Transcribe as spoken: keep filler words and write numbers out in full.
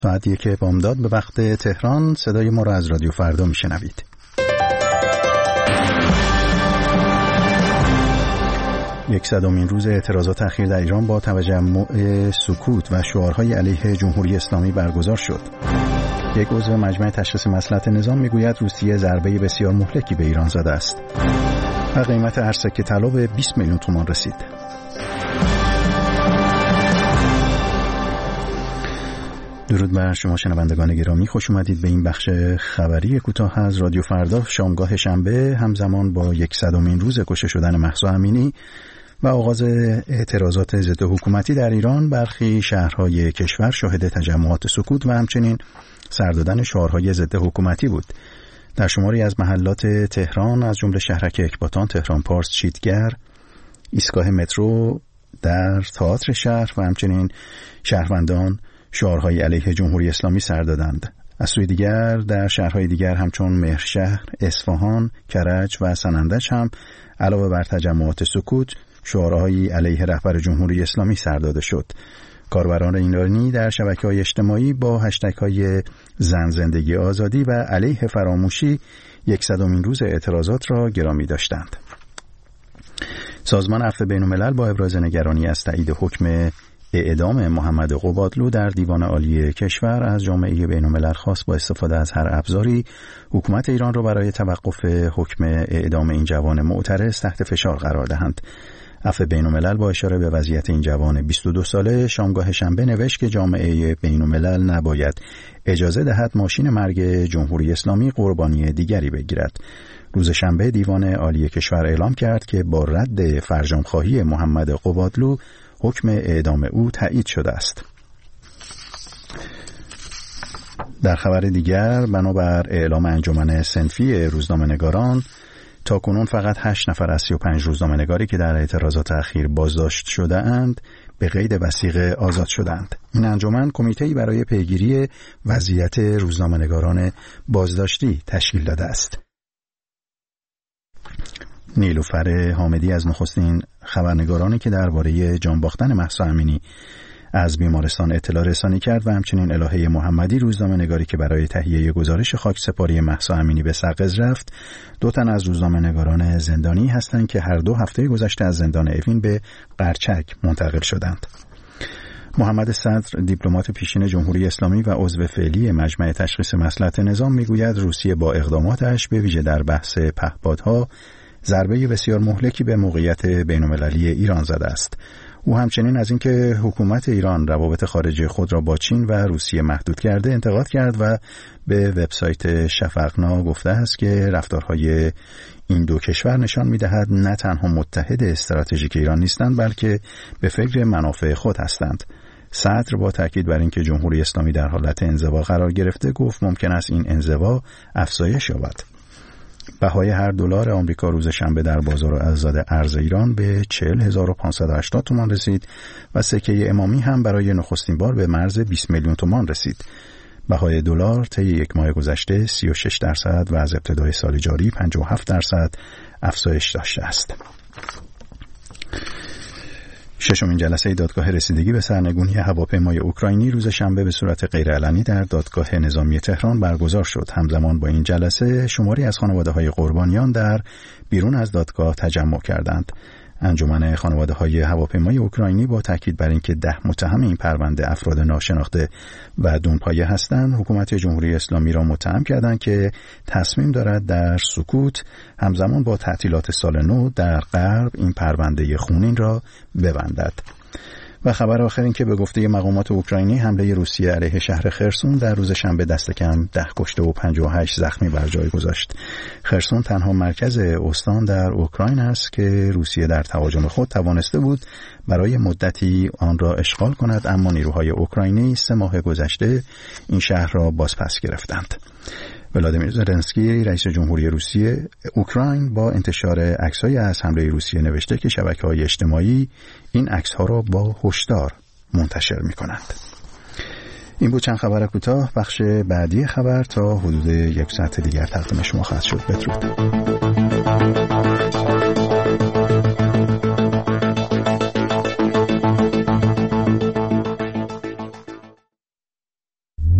ساعت یک بامداد به وقت تهران. صدای ما را از رادیو فردا میشنوید. یکصدمین روز اعتراضات اخیر در ایران با تجمع سکوت و شعارهای علیه جمهوری اسلامی برگزار شد. یک عضو مجمع تشخیص مصلحت نظام میگوید روسیه ضربه بسیار مهلکی به ایران زده است و قیمت هر سکه طلا به بیست میلیون تومان رسید. درود بر شما شنوندگان گرامی، خوش اومدید به این بخش خبری کوتاه از رادیو فردا. شامگاه شنبه همزمان با یکصدمین روز کشته شدن مهسا امینی و آغاز اعتراضات ضد حکومتی در ایران، برخی شهرهای کشور شاهد تجمعات سکوت و همچنین سر دادن شعارهای ضد حکومتی بود. در شماری از محلات تهران از جمله شهرک اکباتان، تهران پارس، چیتگر، ایستگاه مترو، در تئاتر شهر و همچنین شهروندان شعارهای علیه جمهوری اسلامی سر دادند. از سوی دیگر در شهرهای دیگر همچون مهرشهر، اصفهان، کرج و سنندج هم علاوه بر تجمعات سکوت شعارهایی علیه رهبر جمهوری اسلامی سر داده شد. کاربران ایرانی در شبکه‌های اجتماعی با هشتگ‌های زن زندگی آزادی و علیه فراموشی یکصدمین روز اعتراضات را گرامی داشتند. سازمان عفو بین‌الملل با ابراز نگرانی از تایید حکم اعدام محمد قبادلو در دیوان عالی کشور از جامعه بین‌الملل خواست با استفاده از هر ابزاری حکومت ایران را برای توقف حکم اعدام این جوان معترض تحت فشار قرار دهند. عفو بین‌الملل با اشاره به وضعیت این جوان بیست و دو ساله شامگاه شنبه نوشت که جامعه بین‌الملل نباید اجازه دهد ماشین مرگ جمهوری اسلامی قربانی دیگری بگیرد. روز شنبه دیوان عالی کشور اعلام کرد که با رد فرجام‌خواهی محمد قبادلو حکم اعدام او تایید شده است. در خبر دیگر، بنابر اعلام انجمن صنفی روزنامه‌نگاران، تاکنون فقط هشت نفر از سی و پنج روزنامه‌نگاری که در اعتراضات اخیر بازداشت شده اند به قید وثیقه آزاد شدند. این انجمن کمیته‌ای برای پیگیری وضعیت روزنامه‌نگاران بازداشتی تشکیل داده است. نیلوفر حامدی از نخستین خبرنگارانی که درباره جان باختن مهسا امینی از بیمارستان اطلاع رسانی کرد و همچنین الهه محمدی روزنامه‌نگاری که برای تهیه گزارش خاکسپاری مهسا امینی به سقز رفت، دو تن از روزنامه‌نگاران زندانی هستند که هر دو هفته گذشته از زندان اوین به قرچک منتقل شدند. محمد صدر، دیپلمات پیشین جمهوری اسلامی و عضو فعلی مجمع تشخیص مصلحت نظام، میگوید روسیه با اقداماتش به ویژه در بحث پهپادها ضربه بسیار مهلکی به موقعیت بین‌المللی ایران زده است. او همچنین از اینکه حکومت ایران روابط خارجی خود را با چین و روسیه محدود کرده انتقاد کرد و به وبسایت شفقنا گفته است که رفتارهای این دو کشور نشان می‌دهد نه تنها متحد استراتژیک ایران نیستند بلکه به فکر منافع خود هستند. صدر با تاکید بر اینکه جمهوری اسلامی در حالت انزوا قرار گرفته گفت ممکن است این انزوا افزایش یابد. بهای هر دلار آمریکا روز شنبه در بازار آزاد ارز ایران به چهل هزار و پانصد و هشتاد تومان رسید و سکه امامی هم برای نخستین بار به مرز بیست میلیون تومان رسید. بهای دلار طی یک ماه گذشته سی و شش درصد و از ابتدای سال جاری پنجاه و هفت درصد افزایش داشته است. ششمین جلسه دادگاه رسیدگی به سرنگونی هواپیمای اوکراینی روز شنبه به صورت غیرعلنی در دادگاه نظامی تهران برگزار شد. همزمان با این جلسه شماری از خانواده‌های قربانیان در بیرون از دادگاه تجمع کردند. انجمن خانواده‌های هواپیمای اوکراینی با تاکید بر اینکه ده متهم این پرونده افراد ناشناخته و دونپایه هستند، حکومت جمهوری اسلامی را متهم کردند که تصمیم دارد در سکوت همزمان با تعطیلات سال نو در غرب این پرونده خونین را ببندد. و خبر آخر این که به گفته مقامات اوکراینی حمله روسیه علیه شهر خرسون در روز شنبه دست کم ده کشته و پنجاه و هشت زخمی بر جای گذاشت. خرسون تنها مرکز استان در اوکراین است که روسیه در تهاجم خود توانسته بود برای مدتی آن را اشغال کند، اما نیروهای اوکراینی سه ماه گذشته این شهر را بازپس گرفتند. ولادیمیر زلنسکی رئیس جمهوری روسیه اوکراین با انتشار عکس‌های از حمله روسیه نوشته که شبکه‌های اجتماعی این عکس‌ها را با هشدار منتشر می‌کنند. این بود چند خبر کوتاه. بخش بعدی خبر تا حدود یک ساعت دیگر تقدیم شما خواهد شد. بدرود.